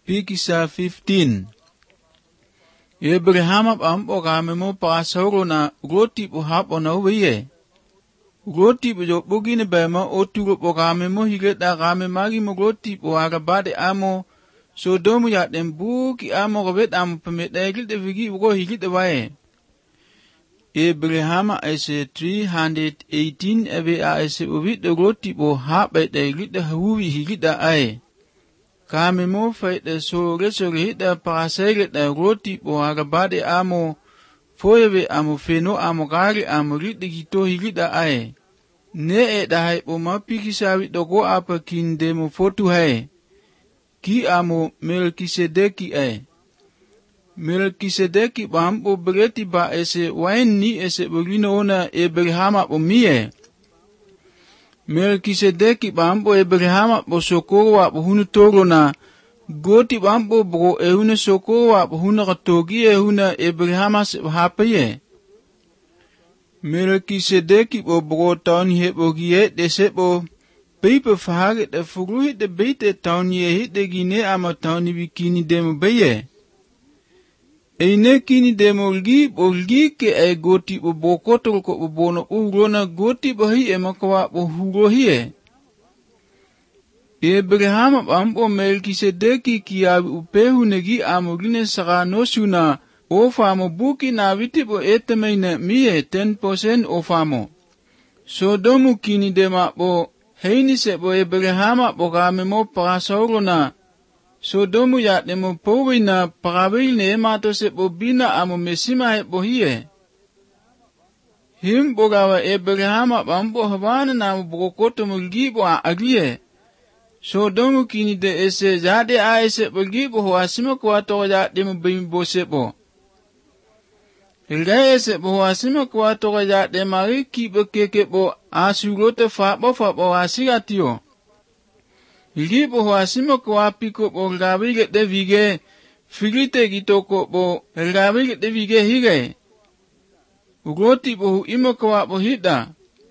Pikisa 15. Abraham ampo kame mo pasoro na roti po hapo na uwe. Roti po jo bugine bema oturo po kame mo higeta kame magi mo roti po agabade amo Sodomu ya dembuki amo gobet amo pemete gilde vigi ugo higite wae. Abraham ese 318 ebe a ese ubit roti po hape de gilde huwi higita ai. Kame mo faite so hita pasege de roti po agabade amo foyeve amo feno amo gari amo gilde gito higita ai. Ne e dahai po mapikisa dogo apa kinde mo fotu hai. Ki amo Melkisedeki ai. Melkisedeki bampo bereti ba ese wain ni ese begino ona Abraham po mie. Melkisedeki bampo Abraham po sokowa po hunu toro na goti bampo bro ehuna sokowa po huna katogi ehuna Abraham se hapaye. Melkisedeki po bro taun hebogie desepo Pipe verhaget de vroeg de bete taun je hit de gine ama taun bi kini demo beye. Eine kini demo olgi ke e goti bo bokoto ko bono urona goti bahi e makwa bo huro hie. Abraham ampo Melkisedeki ki abi upehu negi amogine saka nosuna ofamo buki na viti bo etemeine mie 10% ofamo. Sodomu kini dema bo Heini se bo Abraham bo kame mo pasoro na Sodomu ya demo powi na parabil ne mato se bo bina amo mesima he bo hie. Him bo gawa Abraham bambo hawana na bokoto mo gibo a agie. Sodomu kini de ese jade a ese bo gibo ho asimo kwa to ya demo bimbo se bo. Ilga se bo asimo kwa to ya de mari ki bo keke bo asugote fa bo asigatio. Ilgi bo asimo kwa piko bo gabige de vige figite gitoko bo gabige de vige hige. Ugoti bo imo kwa bo hida.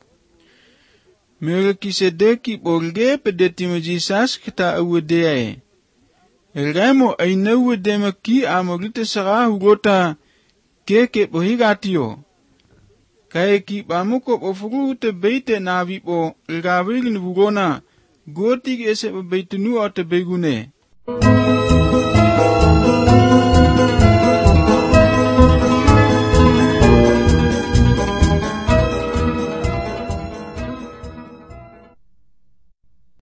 Melkisedeki bo lge pedetimo Jesus kita uwedeye. Elgamo aina uwedema ki amogite sara ugota keke bo higatio. Kaya ki pamuko po furu te beite na vipo ilgawigin vugona goti ese beite nu ate begune.